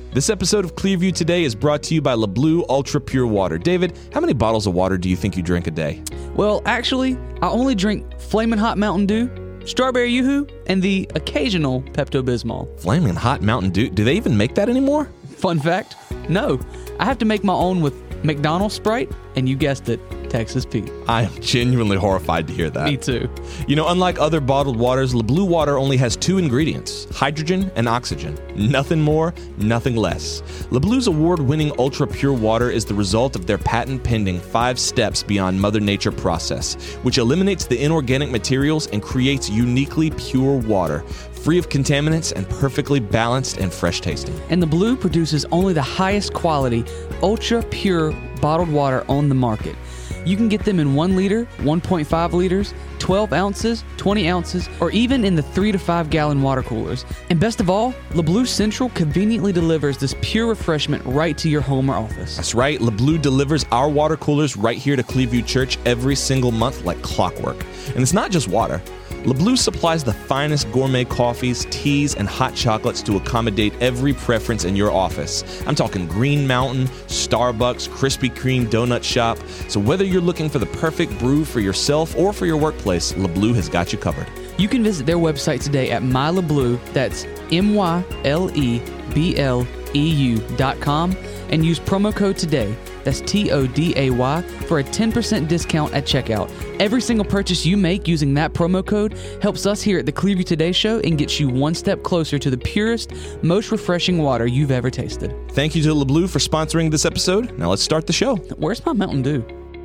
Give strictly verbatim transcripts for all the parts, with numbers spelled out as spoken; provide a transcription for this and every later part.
This episode of Clearview Today is brought to you by LeBlue Ultra Pure Water. David, how many bottles of water do you think you drink a day? Well, actually, I only drink Flamin' Hot Mountain Dew, Strawberry Yoo-Hoo, and the occasional Pepto-Bismol. Flamin' Hot Mountain Dew? Do they even make that anymore? Fun fact, no. I have to make my own with McDonald's Sprite, and you guessed it, Texas Pete. I am genuinely horrified to hear that. Me too. You know, unlike other bottled waters, LeBlue water only has two ingredients, hydrogen and oxygen. Nothing more, nothing less. LeBlue's award-winning ultra-pure water is the result of their patent-pending five steps beyond Mother Nature process, which eliminates the inorganic materials and creates uniquely pure water, free of contaminants and perfectly balanced and fresh tasting. And the Blue produces only the highest quality, ultra-pure bottled water on the market. You can get them in one liter, one point five liters, twelve ounces, twenty ounces, or even in the three to five gallon water coolers. And best of all, LeBlue Central conveniently delivers this pure refreshment right to your home or office. That's right, LeBlue delivers our water coolers right here to Clearview Church every single month like clockwork. And it's not just water. LeBlue supplies the finest gourmet coffees, teas, and hot chocolates to accommodate every preference in your office. I'm talking Green Mountain, Starbucks, Krispy Kreme donut shop. So whether you're looking for the perfect brew for yourself or for your workplace, LeBlue has got you covered. You can visit their website today at MyLeBlue, that's M Y L E B L E U dot com, and use promo code TODAY, that's T O D A Y, for a ten percent discount at checkout. Every single purchase you make using that promo code helps us here at the Clearview Today Show and gets you one step closer to the purest, most refreshing water you've ever tasted. Thank you to LeBlue for sponsoring this episode. Now let's start the show. Where's my Mountain Dew?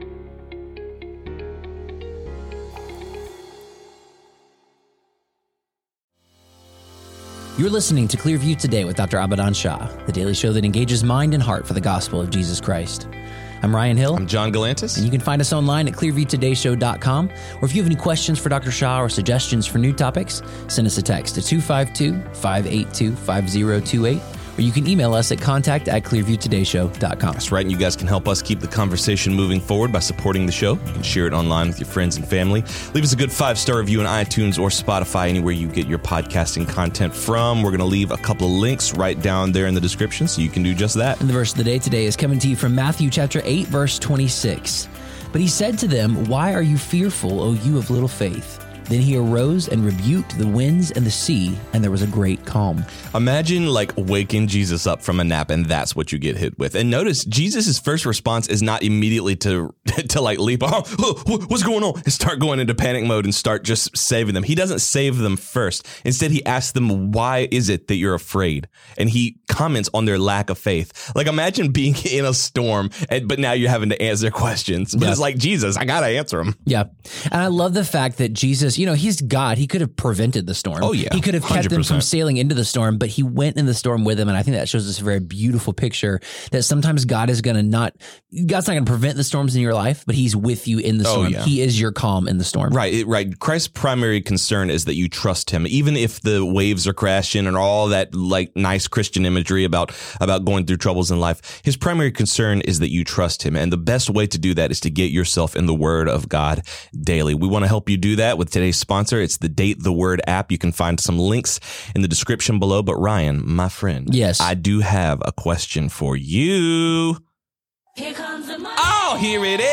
You're listening to Clearview Today with Doctor Abadan Shah, the daily show that engages mind and heart for the gospel of Jesus Christ. I'm Ryan Hill. I'm John Galantis. And you can find us online at clearview today show dot com. Or if you have any questions for Doctor Shah or suggestions for new topics, send us a text to two five two, five eight two, five zero two eight. Or you can email us at contact at clearview today show dot com. That's right, and you guys can help us keep the conversation moving forward by supporting the show. You can share it online with your friends and family. Leave us a good five-star review on iTunes or Spotify, anywhere you get your podcasting content from. We're going to leave a couple of links right down there in the description, so you can do just that. And the verse of the day today is coming to you from Matthew chapter eight, verse twenty-six. But he said to them, "Why are you fearful, O you of little faith?" Then he arose and rebuked the winds and the sea, and there was a great calm. Imagine like waking Jesus up from a nap, and that's what you get hit with. And notice Jesus' first response is not immediately to to like leap, oh, what's going on? And start going into panic mode and start just saving them. He doesn't save them first. Instead, he asks them, why is it that you're afraid? And he comments on their lack of faith. Like imagine being in a storm, and, but now you're having to answer questions. But yeah. It's like, Jesus, I got to answer them. Yeah. And I love the fact that Jesus, you know, he's God. He could have prevented the storm. Oh, yeah. He could have kept one hundred percent them from sailing into the storm, but he went in the storm with them. And I think that shows us a very beautiful picture that sometimes God is going to not, God's not going to prevent the storms in your life, but he's with you in the storm. Oh, yeah. He is your calm in the storm. Right, it, right. Christ's primary concern is that you trust him, even if the waves are crashing and all that like nice Christian imagery about, about going through troubles in life. His primary concern is that you trust him. And the best way to do that is to get yourself in the Word of God daily. We want to help you do that with today's sponsor. It's the Date the Word app. You can find some links in the description below. But Ryan, my friend, yes, I do have a question for you. Here comes the money. Oh, here it is.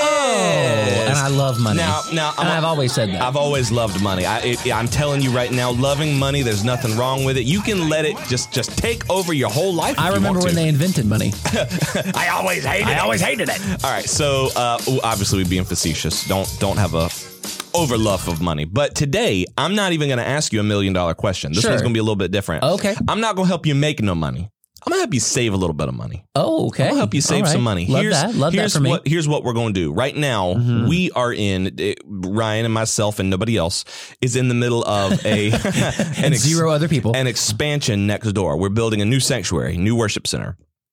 Oh, and I love money. Now, now, and I've always said that. I've always loved money. I, it, I'm telling you right now, loving money, there's nothing wrong with it. You can let it just, just take over your whole life. I remember when they invented money. I always hated I it. I always hated it. All right, so uh, obviously we're being facetious. Don't don't have a over love of money. But today, I'm not even going to ask you a million dollar question. This sure. one's going to be a little bit different. Okay. I'm not going to help you make no money. I'm going to help you save a little bit of money. Oh, okay. I'm going to help you save right. some money. Love here's, that. Love here's that for me. What, here's what we're going to do. Right now, mm-hmm. we are in, uh, Ryan and myself and nobody else is in the middle of a and an ex, zero other people. An expansion next door. We're building a new sanctuary, new worship center.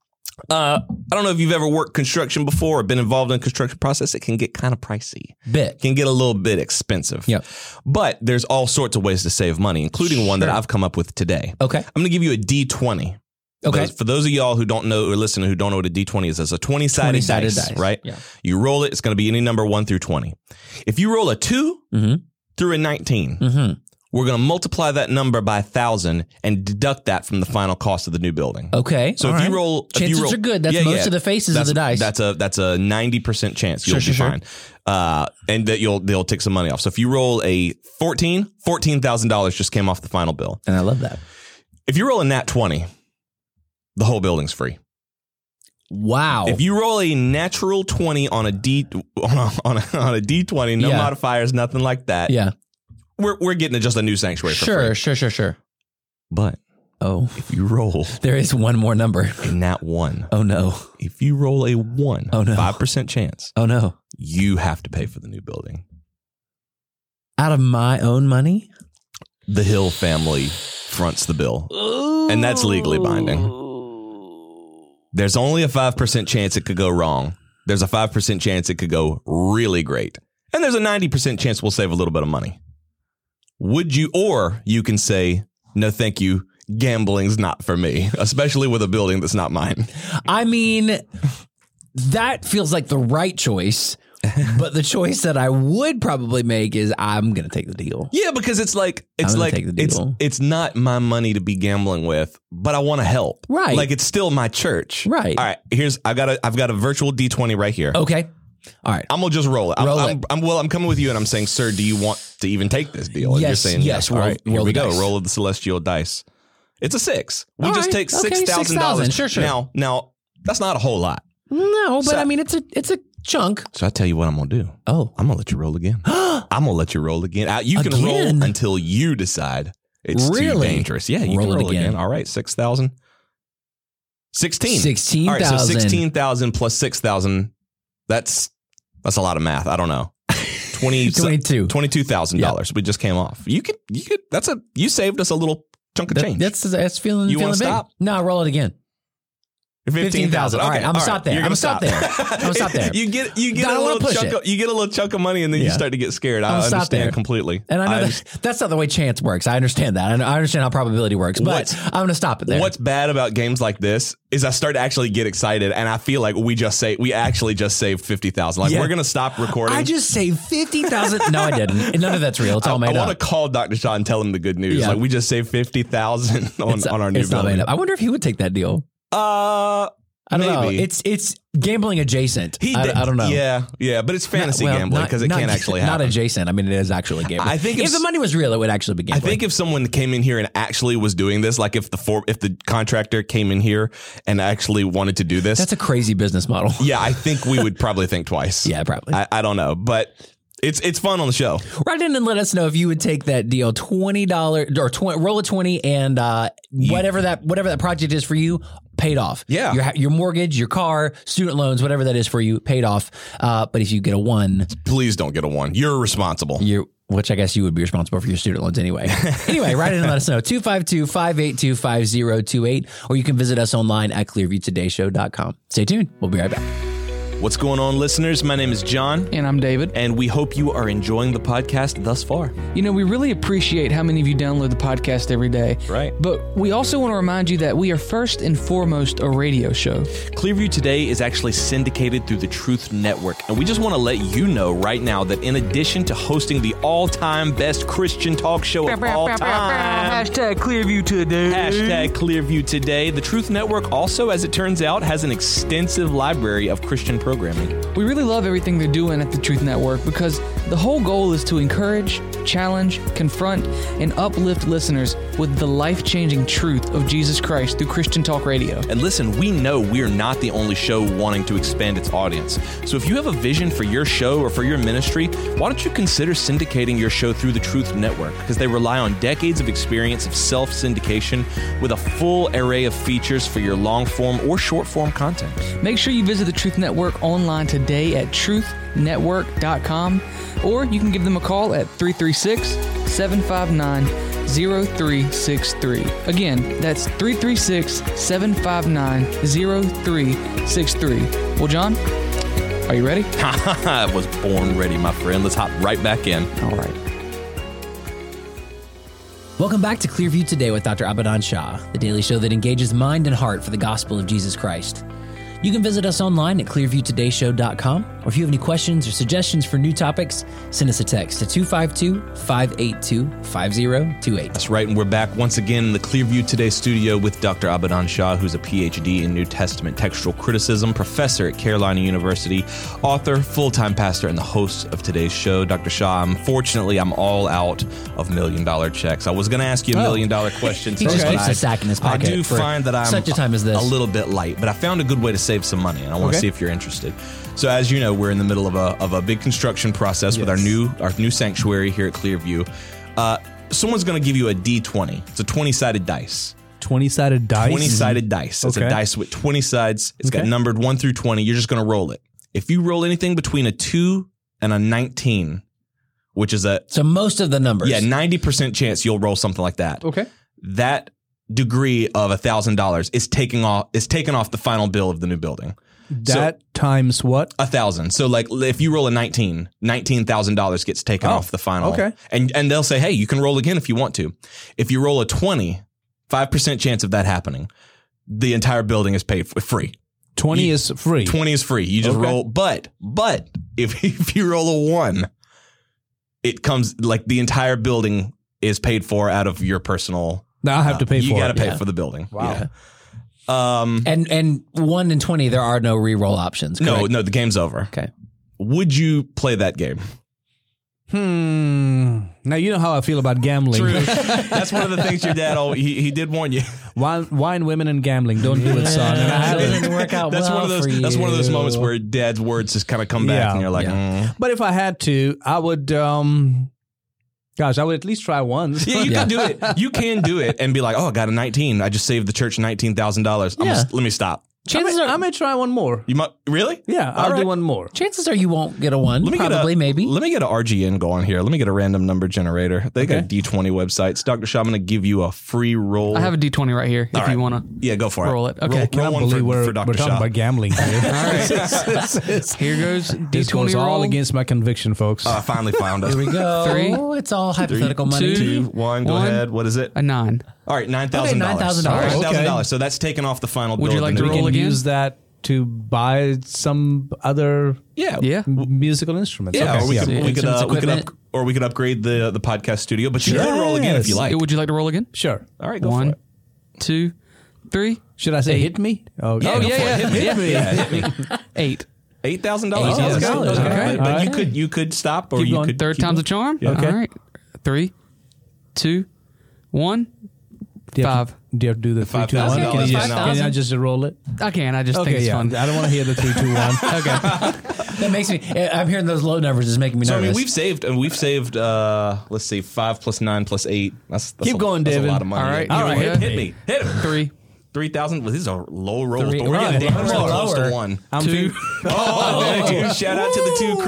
Uh, I don't know if you've ever worked construction before or been involved in the construction process. It can get kind of pricey. Bit. It can get a little bit expensive. Yep. But there's all sorts of ways to save money, including sure. one that I've come up with today. Okay. I'm going to give you a D twenty. Okay. Those, for those of y'all who don't know or listen who don't know what a D twenty is, it's a twenty-sided dice, dice, right? Yeah. You roll it. It's going to be any number one through twenty. If you roll a two mm-hmm. through a nineteen, mm-hmm. We're going to multiply that number by one thousand and deduct that from the final cost of the new building. Okay. So all if right. you roll, if chances you roll, are good. That's yeah, most yeah, of the faces that's, of the dice. That's a that's a ninety percent chance you'll Sure, be sure, fine, uh, and that you'll they'll take some money off. So if you roll a fourteen, fourteen thousand dollars just came off the final bill. And I love that. If you roll a nat twenty, the whole building's free. Wow. If you roll a natural twenty on a D on a, on a, on a D twenty, no Yeah. modifiers, nothing like that. yeah. We're we're getting just a new sanctuary for Sure, free. sure, sure, sure. But Oh, if you roll there is one more number. a nat one, Oh, no. if you roll a one, Oh, no. five percent chance, Oh, no. you have to pay for the new building. Out of my own money? The Hill family fronts the bill, and that's legally binding. There's only a five percent chance it could go wrong. There's a five percent chance it could go really great. And there's a ninety percent chance we'll save a little bit of money. Would you, or you can say, no, thank you. Gambling's not for me, especially with a building that's not mine. I mean, that feels like the right choice. But the choice that I would probably make is I'm going to take the deal. Yeah, because it's like, it's I'm gonna like, take the it's, deal. it's not my money to be gambling with, but I want to help. Right. Like it's still my church. Right. All right. Here's, I got a, I've got a virtual D twenty right here. Okay. All right. I'm gonna just roll it. I'm, Roll I'm, it. I'm, well, I'm coming with you, and I'm saying, sir, do you want to even take this deal? And Yes, you're saying yes, All roll- right, here roll we the go. dice. Roll of the celestial dice. It's a six. We All just right, take okay, six thousand dollars. six thousand, sure, sure. Now, now that's not a whole lot. No, but So- I mean, it's a it's a chunk. So I tell you what I'm gonna do. Oh. I'm gonna let you roll again. I'm gonna let you roll again. Uh, You can Again? roll until you decide it's too Really? dangerous. Yeah, you Roll can it roll again. again. All right, six thousand. Sixteen. sixteen All right, so thousand. sixteen thousand plus six thousand. That's that's a lot of math. I don't know. twenty, twenty-two. twenty-two thousand dollars. We just came off. You could, you could. That's a. You saved us a little chunk of That- change. that's that's feeling. You feeling wanna big. stop? No, roll it again. fifteen thousand. All right, I'm gonna stop there. You're I'm gonna gonna stop there. I'm gonna stop there. You get, you get I a don't wanna little push chunk. it. Of, you get a little chunk of money, and then you Yeah. start to get scared. I'm I gonna stop understand there. completely. And I know I that, that's not the way chance works. I understand that. I know- I understand how probability works, but What's- I'm going to stop it there. What's bad about games like this is I start to actually get excited, and I feel like we just say we actually just saved fifty thousand. Like Yeah. we're gonna stop recording. I just saved fifty thousand. No, I didn't. None of that's real. It's all I, made I up. want to call Doctor Shaw and tell him the good news. Yeah. Like we just saved fifty thousand on, It's- on our new it's not made building. up. I wonder if he would take that deal. Uh, I don't know. maybe. It's it's gambling adjacent. He I, did, I don't know. Yeah, yeah, but it's fantasy Well, gambling not- because it not- can't actually Not happen. adjacent. I mean, it is actually gambling. I think if if the money was real, it would actually be I gambling. think if someone came in here and actually was doing this, like if the for, if the contractor came in here and actually wanted to do this, that's a crazy business model. yeah, I think we would probably think twice. Yeah, probably. I, I don't know, but it's it's fun on the show. Write in and let us know if you would take that deal. Twenty dollars or twenty, roll a twenty, and uh, whatever that whatever that project is for you, paid off. Yeah. your your mortgage, your car, student loans, whatever that is for you, paid off. Uh, but if you get a one, Please don't get a one. You're responsible. you which I guess you would be responsible for your student loans anyway. Anyway, write in and let us know. two five two, five eight two, five zero two eight, or you can visit us online at clearview today show dot com. Stay tuned. We'll be right back. What's going on, listeners? My name is John, And I'm David. and we hope you are enjoying the podcast thus far. You know, we really appreciate how many of you download the podcast every day. Right. But we also want to remind you that we are first and foremost a radio show. Clearview Today is actually syndicated through the Truth Network, and we just want to let you know right now that in addition to hosting the all-time best Christian talk show of all time, Hashtag Clearview Today. hashtag Clearview Today, the Truth Network also, as it turns out, has an extensive library of Christian programming. We really love everything they're doing at the Truth Network because the whole goal is to encourage, challenge, confront, and uplift listeners with the life-changing truth of Jesus Christ through Christian Talk Radio. And listen, we know we're not the only show wanting to expand its audience. So if you have a vision for your show or for your ministry, why don't you consider syndicating your show through the Truth Network? Because they rely on decades of experience of self-syndication with a full array of features for your long-form or short-form content. Make sure you visit the Truth Network online today at truth network dot com, or you can give them a call at three three six, seven five nine, zero three six three. Again, that's three three six, seven five nine, zero three six three. Well, John, are you ready? I was born ready, my friend. Let's hop right back in. All right. Welcome back to Clearview Today with Doctor Abadan Shah, the daily show that engages mind and heart for the gospel of Jesus Christ. You can visit us online at clearview today show dot com, Or if you have any questions or suggestions for new topics, send us a text to two five two, five eight two, five zero two eight. That's right, and we're back once again in the Clearview Today studio with Doctor Abadan Shah, who's a P H D in New Testament textual criticism, professor at Carolina University, author, full-time pastor, and the host of today's show. Doctor Shah, unfortunately, I'm all out of million-dollar checks. I was going to ask you a million-dollar question. He just but keeps I- a sack in his I pocket do for find that I'm such a time as this. a little bit light, but I found a good way to save some money, and I want to Okay. see if you're interested. So, as you know, we're in the middle of a of a big construction process with our Yes. new our new sanctuary here at Clearview. Uh, someone's going to give you a D twenty. It's a twenty-sided dice. twenty-sided dice. twenty-sided dice. It's a Okay. dice with twenty sides. It's got Okay. numbered one through twenty. You're just going to roll it. If you roll anything between a two and a nineteen, which is a So most of the numbers. yeah ninety percent chance you'll roll something like that. Okay. That degree of one thousand dollars is taking off is taken off the final bill of the new building. That times what? A thousand. So like if you roll a nineteen, nineteen thousand dollars gets taken Oh, off the final. okay. And and they'll say, hey, you can roll again if you want to. If you roll a twenty, five percent chance of that happening, the entire building is paid for free. twenty You- is free. twenty is free. You just Okay. roll. But but if if you roll a one, it comes like the entire building is paid for out of your personal. Now I have to pay you for got to it. pay yeah. for the building. Wow. Yeah. Um. And and one in twenty, there are no re-roll options. No, correct? no, the game's over. Okay. Would you play that game? Hmm. Now you know how I feel about gambling. That's one of the things your dad. Oh, he he did warn you. Wine, wine, women, and gambling. Don't do it, son. And I It haven't. didn't work out That's well one of those. for That's one of those you. moments where dad's words just kind of come back, Yeah. and you're like, Yeah. mm. But if I had to, I would. Um, gosh, I would at least try once. yeah, you Yeah. can do it. You can do it and be like, oh, I got a nineteen. I just saved the church nineteen thousand dollars. Yeah. Let me stop. I Chances may, are, I may try one more. You might really? Yeah, I'll All right. do one more. chances are you won't get a one. Let me Probably, get a, maybe. Let me get an R G N going here. Let me get a random number generator. They got Okay. D twenty websites. Doctor Shaw, I'm going to give you a free roll. I have a D twenty right here if All right. you want to. Yeah, go for it. Roll it. Okay. Roll, Can roll I one believe for, we're, for Doctor we're talking Shaw. about gambling here? All right. Here goes D This twenty goes all roll. against my conviction, folks. Oh, I finally found it. Here we go. Three, it's all hypothetical money. Two, one, go one. ahead. What is it? A nine. All right, nine thousand Okay, dollars. nine thousand dollars. Nine thousand Okay. dollars. So that's taken off the final. Would bill you of like the to new we roll can game. again? use that to buy some other Yeah. m- musical instruments. Yeah, Okay, or we yeah. could we could Instruments, uh, we could up, equipment. or we could upgrade the the podcast studio. But you can roll again if you Yes. like. Would you like to roll again? Sure. All right, go One, for it. two, three, Should I say hit me? Oh, Yeah, Oh, go yeah, for it. yeah. Hit me. Yeah. Yeah, hit me. eight. Eight thousand dollars. eight thousand dollars. Okay, Okay. but, but All you right. could you could stop or Keep you going. could Third keep time's a going. charm. Yeah. Okay. All right. Three, two, one, Do you have to- five. Do you have to do the three, five two, one? thousand Can dollars. you just, Yeah, no. can I just roll it? I can. I just think Okay, it's yeah. fun. I don't want to hear the three, two, one. Okay. That makes me. I'm hearing those low numbers. Is making me So I nervous. mean, we've saved and we've saved. uh Let's see, five plus nine plus eight. That's, that's Keep a, going, that's David. A lot of money. All right, All here right, we hit, go. hit me, hit him. Three, Three thousand. Well, these are low rolls, Three- but we're right, getting damn damn low. close to Lower. one. I'm two, feel- Oh, dude, shout out to the two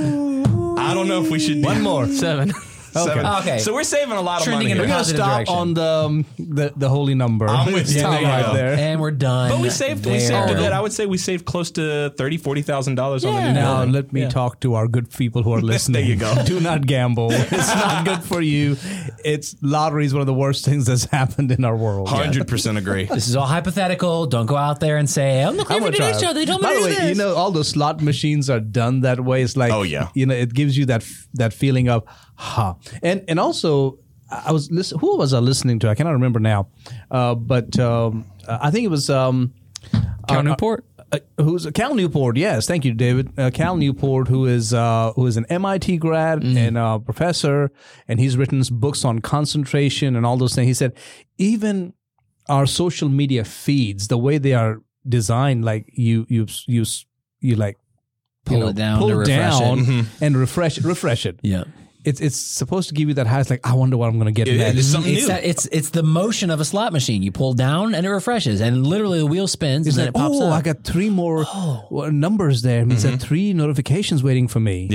crew. I don't know if we should do One more. seven. Seven. Okay. So we're saving a lot of Trending money in here. a We're gonna positive stop direction. on the, um, the the holy number. I'm with you. Stop There you right go. there. and we're done. But we saved, we saved a There. bit. I would say we saved close to thirty, forty thousand dollars on the Yeah. new Now building. let me talk to our good people who are listening. you go. Do not gamble. It's not good for you. It's lottery is one of the worst things that's happened in our world. Hundred percent agree. This is all hypothetical. Don't go out there and say, "I'm the I'm Cleveland gonna Today try. Show." They told me By to the do way, this. you know, all those slot machines are done that way. It's like, Oh, yeah. you know, it gives you that that feeling of ha. And and also, I was listen, who was I listening to? I cannot remember now, uh, but um, I think it was um, Cal uh, Newport. Uh, who's Cal Newport? Yes, thank you, David. Uh, Cal Newport, who is uh, who is an M I T grad and a professor, and he's written books on concentration and all those things. He said even our social media feeds, the way they are designed, like you you you you like Pull you know, it down pull to refresh down it. and refresh it, refresh it. Yeah. It's it's supposed to give you that high. It's like I wonder what I'm going to get It- next. it's something It's new. that, it's it's the motion of a slot machine. You pull down and it refreshes, and literally the wheel spins It's and like, then it pops oh, up. I got three more uh, numbers there. It means that three notifications waiting for me. Yeah.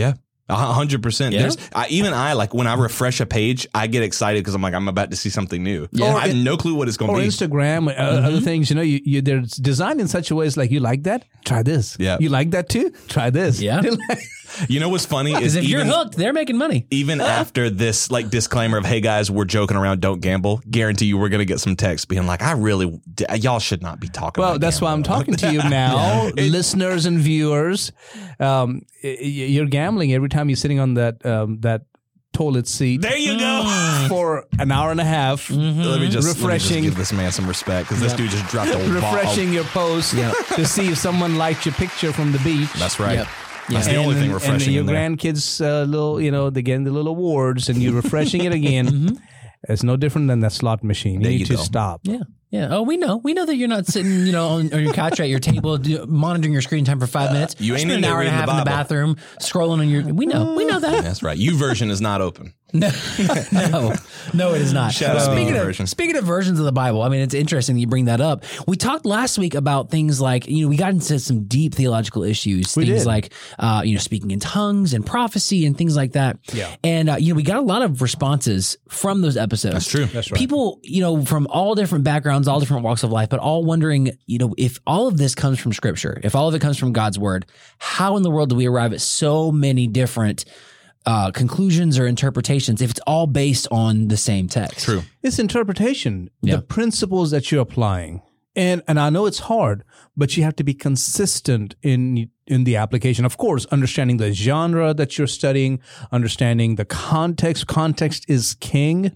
A hundred percent. Yeah. There's I, even I like when I refresh a page, I get excited because I'm like I'm about to see something new. Yeah. I have no clue what it's going Or to be. Instagram, uh, Mm-hmm. other things, you know, you, you they're designed in such a way. It's like, you like that? Try this. Yeah. You like that too? Try this. Yeah. You know what's funny is Because if you're even, hooked, they're making money. even after this like disclaimer of hey guys, we're joking around, don't gamble. Guarantee you we're going to get some texts being like, I really y'all should not be talking. Well, about that's why I'm gambling. talking to you now, listeners and viewers. Um, y- y- you're gambling every time you're sitting on that um, that toilet seat There you go. for an hour and a half, Let me just let me just refreshing, give this man some respect because this dude just dropped a refreshing ball. your post to see if someone liked your picture from the beach. That's right. Yep. That's the And only then- thing refreshing And your in there. grandkids, uh, little, you know, they get the little awards, and you're refreshing it again. It's no different than that slot machine. There You you need to go. stop. Yeah. Yeah. Oh, we know. We know that you're not sitting, you know, on, on your couch at your table, do, monitoring your screen time for five minutes. you ain't Spend in an there hour and a reading half the in the Bible. bathroom, scrolling on your. We know. We know that. That's right. U version is not open. No, no, no, it is not. Shout out speaking to of version. speaking of versions of the Bible, I mean, it's interesting that you bring that up. We talked last week about things like, you know, we got into some deep theological issues, We things did. like, uh, you know, speaking in tongues and prophecy and things like that. Yeah. And uh, you know, we got a lot of responses from those episodes. That's true. That's right. People, you know, from all different backgrounds, all different walks of life, but all wondering, you know, if all of this comes from Scripture, if all of it comes from God's Word, how in the world do we arrive at so many different uh, conclusions or interpretations if it's all based on the same text? True. It's interpretation, Yeah. the principles that you're applying. And and I know it's hard, but you have to be consistent in in the application. Of course, understanding the genre that you're studying, understanding the context. Context is king.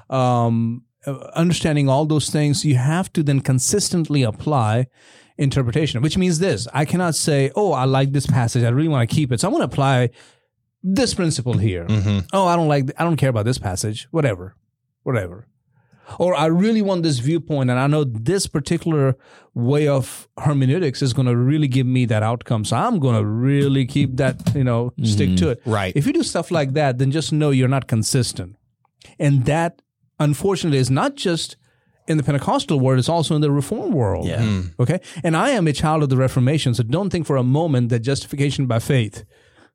Um, uh, understanding all those things, you have to then consistently apply interpretation, which means this. I cannot say, oh, I like this passage, I really want to keep it, so I'm going to apply this principle here. Oh, I don't like, I don't care about this passage. Whatever, whatever. Or I really want this viewpoint, and I know this particular way of hermeneutics is going to really give me that outcome. So I'm going to really keep that, you know, stick to it. Right. If you do stuff like that, then just know you're not consistent. And that, unfortunately, is not just in the Pentecostal world, it's also in the Reform world. Yeah. Okay. And I am a child of the Reformation, so don't think for a moment that justification by faith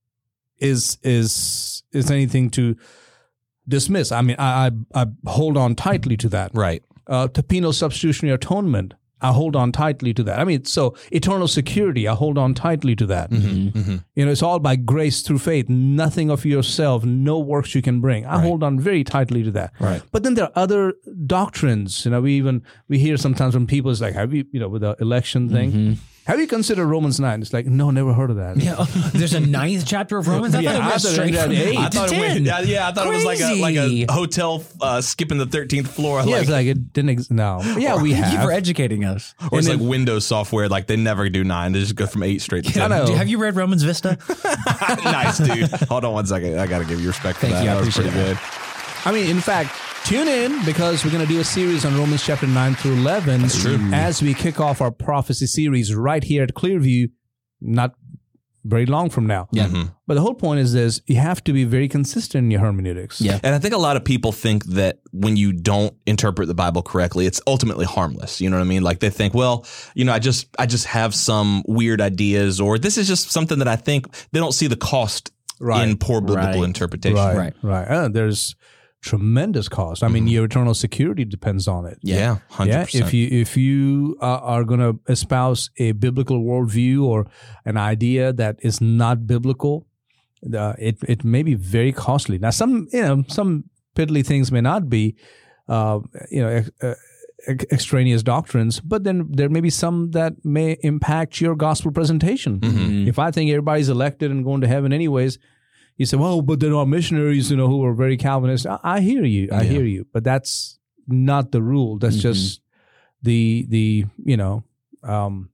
is is is anything to dismiss. I mean, I I, I hold on tightly to that. Right. Uh, to penal substitutionary atonement, I hold on tightly to that. I mean, so eternal security, I hold on tightly to that. You know, it's all by grace through faith, nothing of yourself, no works you can bring. I hold on very tightly to that. Right. But then there are other doctrines. You know, we even we hear sometimes from people, it's like, have you, you know, with the election thing, have you considered Romans nine? It's like, no, never heard of that. Yeah, oh, there's a ninth chapter of Romans. I Yeah, thought it I went thought it straight had from eight. eight I to thought it ten. went, yeah, yeah, I thought it was like a like Crazy. a hotel uh, skipping the thirteenth floor. Yeah, like, it's like it didn't. Ex- no, yeah, we Thank you have. for educating us. or it's and like Windows software. Like they never do nine. They just go from eight straight to I ten. know. Do- Have you read Romans Vista? Nice, dude. Hold on one second. I got to give you respect for Thank that. you. I That was pretty appreciate good. I mean, in fact, tune in because we're going to do a series on Romans chapter nine through eleven. That's true. As we kick off our prophecy series right here at Clearview, not very long from now. Yeah. Mm-hmm. But the whole point is this: you have to be very consistent in your hermeneutics. Yeah. And I think a lot of people think that when you don't interpret the Bible correctly, it's ultimately harmless. You know what I mean? Like they think, well, you know, I just I just have some weird ideas, or this is just something that I think. They don't see the cost Right. in poor biblical Right. interpretation. Right, Right. right. Uh, there's tremendous cost. I mean, your eternal security depends on it. Yeah, hundred Yeah, percent. if you if you uh, are going to espouse a biblical worldview or an idea that is not biblical, uh, it it may be very costly. Now, some you know some piddly things may not be, uh, you know, ex- uh, ex- extraneous doctrines, but then there may be some that may impact your gospel presentation. If I think everybody's elected and going to heaven anyways. You say, well, but there are missionaries, you know, who are very Calvinist. I, I hear you. I Yeah. hear you. But that's not the rule. That's just the, the you know, um,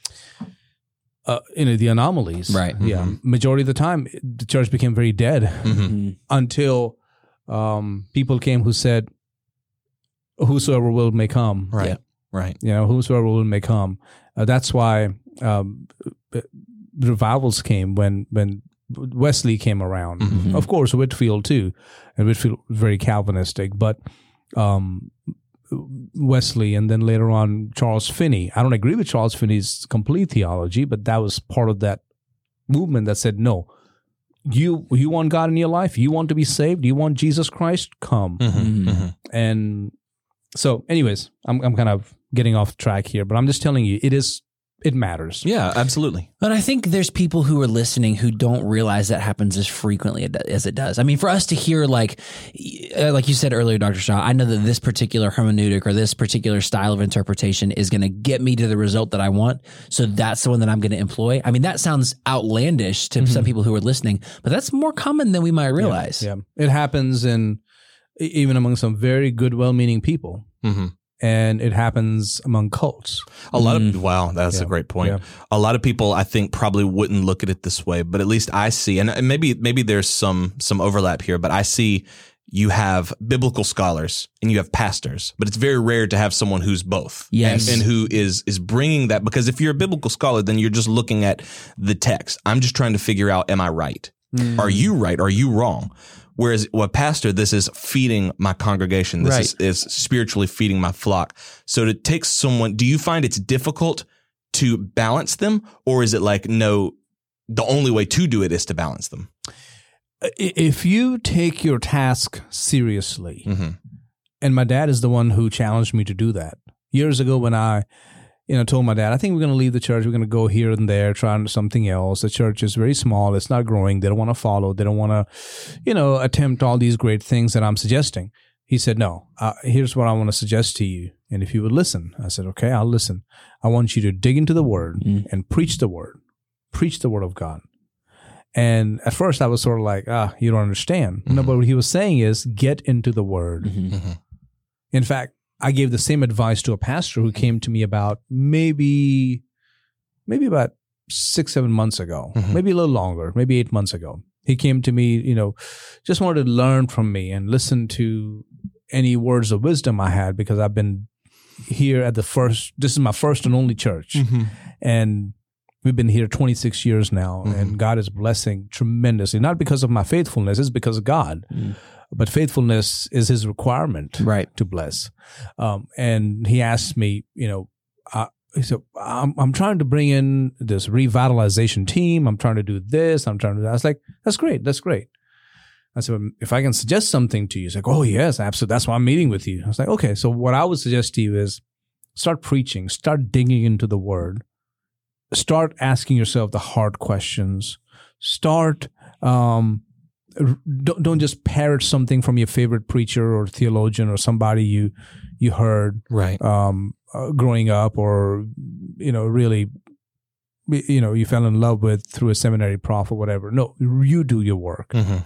uh, you know, the anomalies. Right. Yeah. Majority of the time, the church became very dead Mm-hmm. until um, people came who said, whosoever will may come. Right. Yeah. Right. You know, whosoever will may come. Uh, that's why um, revivals came when when Wesley came around. Mm-hmm. Of course, Whitefield too, and Whitefield was very Calvinistic, but um, Wesley, and then later on Charles Finney. I don't agree with Charles Finney's complete theology, but that was part of that movement that said no. you you want God in your life? You want to be saved? You want Jesus Christ? Come. Mm-hmm, mm-hmm. And so, anyways, I'm I'm kind of getting off track here, but I'm just telling you, it is it matters. Yeah, absolutely. But I think there's people who are listening who don't realize that happens as frequently as it does. I mean, for us to hear, like, like you said earlier, Doctor Shaw, I know that this particular hermeneutic or this particular style of interpretation is going to get me to the result that I want. So that's the one that I'm going to employ. I mean, that sounds outlandish to mm-hmm. some people who are listening, but that's more common than we might realize. Yeah, yeah. It happens in even among some very good, well-meaning people. Mm-hmm. And it happens among cults. A lot of, wow, that's Yeah. a great point. Yeah. A lot of people, I think, probably wouldn't look at it this way, but at least I see, and maybe maybe there's some some overlap here, but I see you have biblical scholars and you have pastors, but it's very rare to have someone who's both. Yes. And, and who is is bringing that, because if you're a biblical scholar, then you're just looking at the text. I'm just trying to figure out, am I right? Mm. Are you right? Are you wrong? Whereas well, pastor, this is feeding my congregation. This Right. is, is spiritually feeding my flock. So to take someone, do you find it's difficult to balance them, or is it like, no, the only way to do it is to balance them? If you take your task seriously, Mm-hmm. and my dad is the one who challenged me to do that years ago when I, you know, told my dad, I think we're going to leave the church. We're going to go here and there, try something else. The church is very small. It's not growing. They don't want to follow. They don't want to, you know, attempt all these great things that I'm suggesting. He said, no, uh, here's what I want to suggest to you. And if you would listen, I said, okay, I'll listen. I want you to dig into the word Mm. and preach the word, preach the word of God. And at first I was sort of like, ah, you don't understand. No, but what he was saying is get into the word. Mm-hmm. In fact, I gave the same advice to a pastor who came to me about maybe, maybe about six, seven months ago, Mhm. maybe a little longer, maybe eight months ago. He came to me, you know, just wanted to learn from me and listen to any words of wisdom I had, because I've been here at the first, this is my first and only church. And we've been here twenty-six years now, Mhm. and God is blessing tremendously, not because of my faithfulness, it's because of God. Mm. But faithfulness is his requirement Right. to bless. Um, and he asked me, you know, uh, he said, I'm, I'm trying to bring in this revitalization team. I'm trying to do this. I'm trying to do that. I was like, that's great. That's great. I said, if I can suggest something to you, he's like, oh, yes, absolutely. That's why I'm meeting with you. I was like, okay, so what I would suggest to you is start preaching, start digging into the word, start asking yourself the hard questions, start, um, don't, don't just parrot something from your favorite preacher or theologian or somebody you, you heard, Right. um, uh, growing up, or, you know, really, you know, you fell in love with through a seminary prof or whatever. No, you do your work Mm-hmm.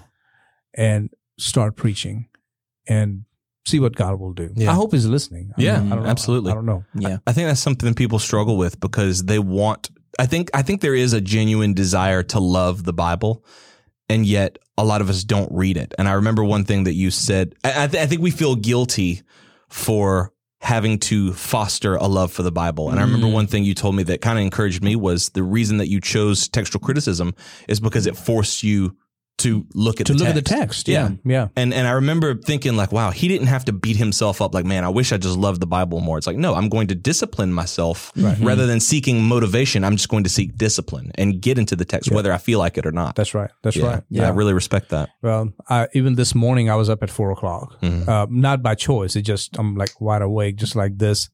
and start preaching and see what God will do. Yeah. I hope he's listening. I Yeah, don't- I don't know. absolutely. I don't know. Yeah. I think that's something people struggle with, because they want, I think, I think there is a genuine desire to love the Bible, and yet a lot of us don't read it. And I remember one thing that you said, I, I, th- I think we feel guilty for having to foster a love for the Bible. And I remember Mm. one thing you told me that kind of encouraged me was the reason that you chose textual criticism is because it forced you to look at To the look text. at the text. Yeah. Yeah. And and I remember thinking like, wow, he didn't have to beat himself up like, man, I wish I just loved the Bible more. It's like, no, I'm going to discipline myself rather than seeking motivation. I'm just going to seek discipline and get into the text, whether I feel like it or not. That's right. That's yeah. right. Yeah, I really respect that. Well, I, even this morning I was up at four o'clock, Mhm. uh, not by choice. It just, I'm like wide awake, just like this.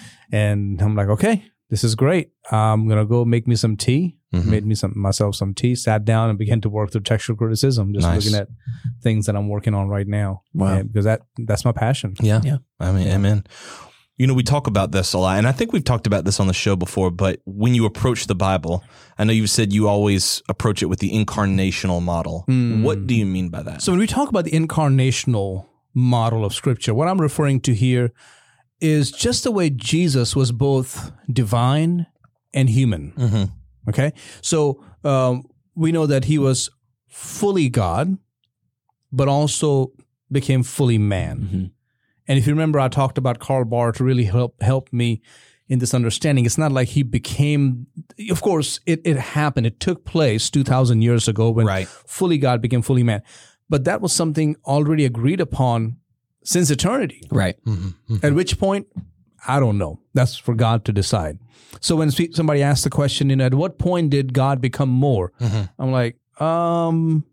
And I'm like, okay, this is great. I'm going to go make me some tea. Mhm. Made me some myself some tea, sat down and began to work through textual criticism, just Nice. looking at things that I'm working on right now. Wow. And because that that's my passion. Yeah. Yeah. I mean, amen. You know, we talk about this a lot, and I think we've talked about this on the show before, but when you approach the Bible, I know you've said you always approach it with the incarnational model. Mm. What do you mean by that? So when we talk about the incarnational model of Scripture, what I'm referring to here is just the way Jesus was both divine and human. Mm-hmm. Okay, so um, we know that he was fully God, but also became fully man. Mm-hmm. And if you remember, I talked about Karl Barth to really help help me in this understanding. It's not like he became. Of course, it it happened. It took place two thousand years ago when Right. fully God became fully man. But that was something already agreed upon since eternity. Right. Mm-hmm. At which point, I don't know. That's for God to decide. So when somebody asks the question, you know, at what point did God become more? Mm-hmm. I'm like, um,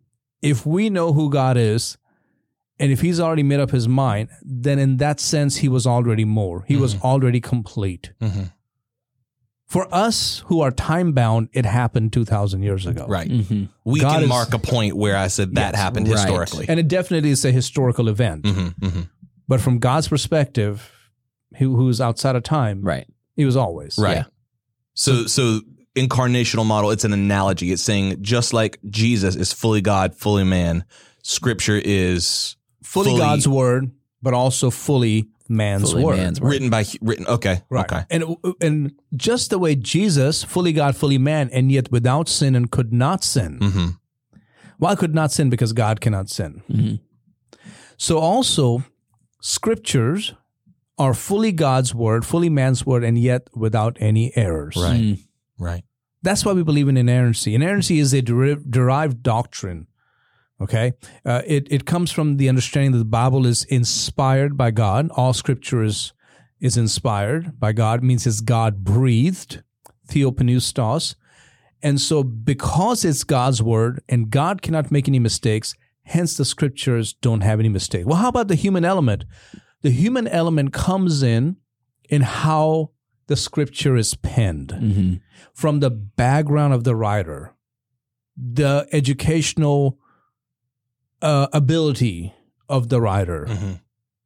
if we know who God is, and if he's already made up his mind, then in that sense, he was already more. He mm-hmm. was already complete. Mm-hmm. For us who are time-bound, it happened two thousand years ago. Right. Mm-hmm. We God can is, mark a point where I said that yes, happened right. historically. And it definitely is a historical event. Mm-hmm. Mm-hmm. But from God's perspective, who, who's outside of time, right. he was always. Right. Yeah. So, so incarnational model, it's an analogy. It's saying just like Jesus is fully God, fully man, Scripture is fully, fully God's word, but also fully man's fully word. Man's word. Written by, written, okay. Right. Okay. And, and just the way Jesus, fully God, fully man, and yet without sin and could not sin. Mm-hmm. Why could not sin? Because God cannot sin. Mm-hmm. So also, Scriptures are fully God's word, fully man's word, and yet without any errors. Right. Mm. Right. That's why we believe in inerrancy. Inerrancy is a deri- derived doctrine. Okay, uh, it it comes from the understanding that the Bible is inspired by God. All Scripture is is inspired by God. It means it's God breathed, theopneustos, and so because it's God's word and God cannot make any mistakes, hence the Scriptures don't have any mistake. Well, how about the human element? The human element comes in in how the Scripture is penned, mm-hmm. from the background of the writer, the educational Uh, ability of the writer, mm-hmm.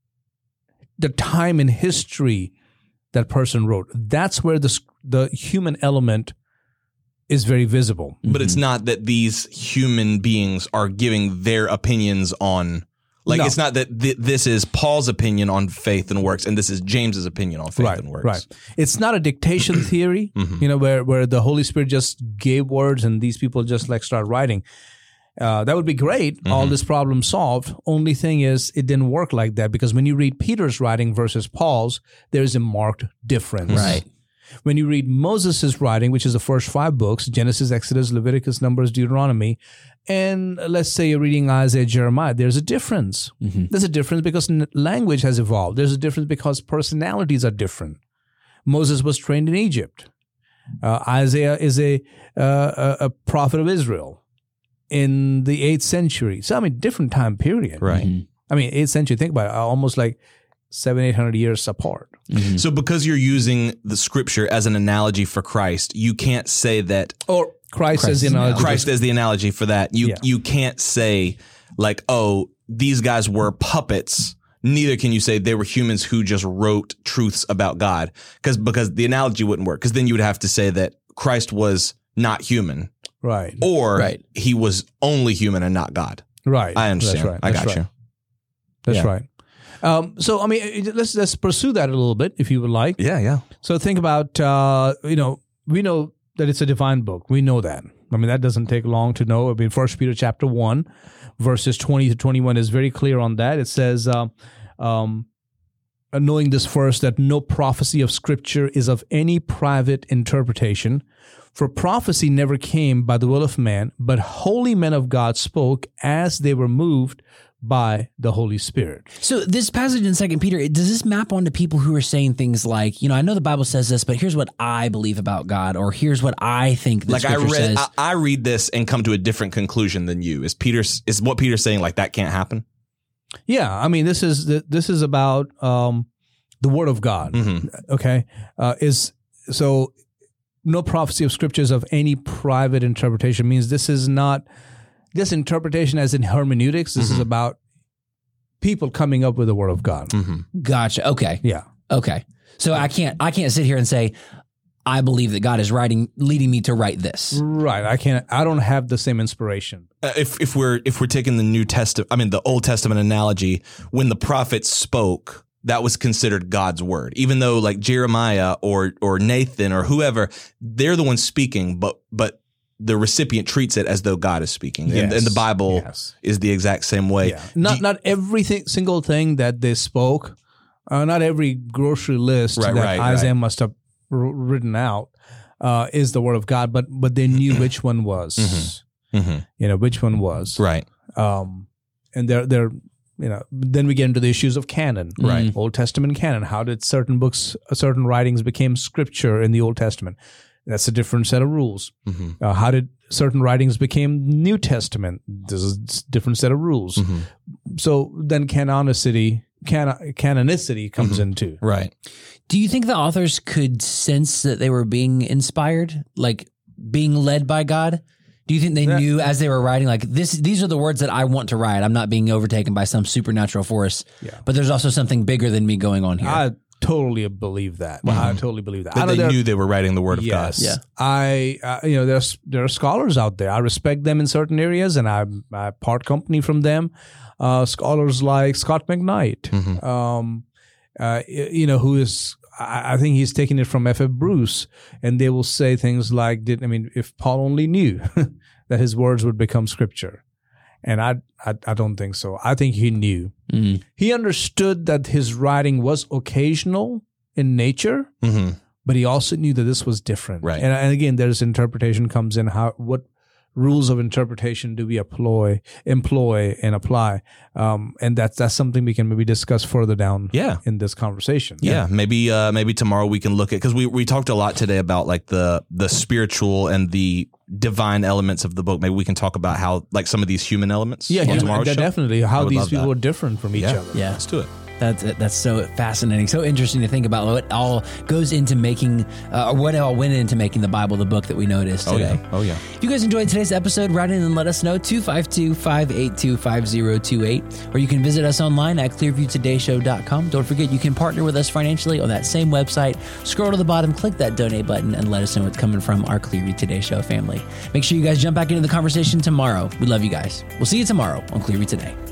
the time in history that person wrote. That's where the the human element is very visible. But mm-hmm. it's not that these human beings are giving their opinions on, like, no. It's not that th- this is Paul's opinion on faith and works, and this is James's opinion on faith right, and works. Right. It's not a dictation theory, mm-hmm. you know, where, where the Holy Spirit just gave words and these people just like start writing. Uh, that would be great. Mm-hmm. All this problem solved. Only thing is, it didn't work like that, because when you read Peter's writing versus Paul's, there's a marked difference. Right. When you read Moses' writing, which is the first five books, Genesis, Exodus, Leviticus, Numbers, Deuteronomy, and let's say you're reading Isaiah, Jeremiah, there's a difference. Mm-hmm. There's a difference because language has evolved. There's a difference because personalities are different. Moses was trained in Egypt. Uh, Isaiah is a, uh, a prophet of Israel in the eighth century. So, I mean, different time period. Right. Mm-hmm. I mean, eighth century, think about it, almost like seven, eight hundred years apart. Mm-hmm. So because you're using the Scripture as an analogy for Christ, you can't say that... Or Christ, Christ as the analogy. Christ as the analogy for that. You, yeah. you can't say, like, oh, these guys were puppets. Neither can you say they were humans who just wrote truths about God. Because because the analogy wouldn't work. Because then you would have to say that Christ was not human. Right. Or right. he was only human and not God. Right. I understand. That's right. I That's got right. you. That's yeah. right. Um, so, I mean, let's let's pursue that a little bit, if you would like. Yeah, yeah. So think about, uh, you know, we know that it's a divine book. We know that. I mean, that doesn't take long to know. I mean, First Peter chapter one, verses twenty to twenty-one is very clear on that. It says, uh, um, knowing this first, that no prophecy of Scripture is of any private interpretation. For prophecy never came by the will of man, but holy men of God spoke as they were moved by the Holy Spirit. So this passage in Second Peter, does this map onto people who are saying things like, you know, I know the Bible says this, but here's what I believe about God, or here's what I think the like Scripture I read, says. I, I read this and come to a different conclusion than you. Is Peter is what Peter's saying like that can't happen? Yeah, I mean, this is this is about um, the Word of God. Mm-hmm. Okay, uh, is so. No prophecy of Scriptures of any private interpretation means this is not, this interpretation as in hermeneutics, this mm-hmm. is about people coming up with the Word of God. Mm-hmm. Gotcha. Okay. Yeah. Okay. So I can't, I can't sit here and say, I believe that God is writing, leading me to write this. Right. I can't, I don't have the same inspiration. Uh, if, if we're, if we're taking the New Testament, I mean, the Old Testament analogy, when the prophets spoke, that was considered God's word, even though like Jeremiah or or Nathan or whoever, they're the ones speaking, but but the recipient treats it as though God is speaking. Yes. And, and the Bible yes. is the exact same way. Yeah. Not not every single thing that they spoke, uh, not every grocery list right, that right, Isaiah right. must have r- written out uh, is the word of God, but but they knew which one was. Mm-hmm. Mm-hmm. You know, which one was. Right. Um, and they're they're You know, then we get into the issues of canon, right? Old Testament canon. How did certain books, certain writings became scripture in the Old Testament? That's a different set of rules. Mm-hmm. Uh, how did certain writings became New Testament. This is a different set of rules. Mm-hmm. So then canonicity, can, canonicity comes Mm-hmm. in too. Right. Do you think the authors could sense that they were being inspired, like being led by God? Do you think they That- knew as they were writing, like this? These are the words that I want to write. I'm not being overtaken by some supernatural force. Yeah. But there's also something bigger than me going on here. I totally believe that. I totally believe that. I That know they there- knew they were writing the word of Yes. God. Yeah. I, uh, you know, there's there are scholars out there. I respect them in certain areas, and I, I part company from them. Uh, scholars like Scott McKnight, Mm-hmm. um, uh, y- you know, who is, I, I think he's taking it from F F Bruce, and they will say things like, "Did I mean if Paul only knew that his words would become scripture?" And I, I, I don't think so. I think he knew. Mm. He understood that his writing was occasional in nature, Mm-hmm. but he also knew that this was different. Right. And, and again, there's interpretation comes in. How what rules of interpretation do we employ, employ and apply? Um, and that's that's something we can maybe discuss further down. Yeah. in this conversation. Yeah, maybe uh, maybe tomorrow we can look at, because we, we talked a lot today about like the the spiritual and the divine elements of the book. Maybe we can talk about how like some of these human elements. yeah, on human- tomorrow's de- show. definitely. I How would these love people that. are different from each Yeah. other. Yeah. Let's do it. That's that's so fascinating, so interesting to think about what all goes into making, uh, or what all went into making the Bible the book that we noticed Oh today. yeah. Oh yeah. If you guys enjoyed today's episode, write in and let us know, two five two, five eight two, five zero two eight, or you can visit us online at clearview today show dot com. Don't forget, you can partner with us financially on that same website. Scroll to the bottom, click that donate button, and let us know what's coming from our Clearview Today Show family. Make sure you guys jump back into the conversation tomorrow. We love you guys. We'll see you tomorrow on Clearview Today.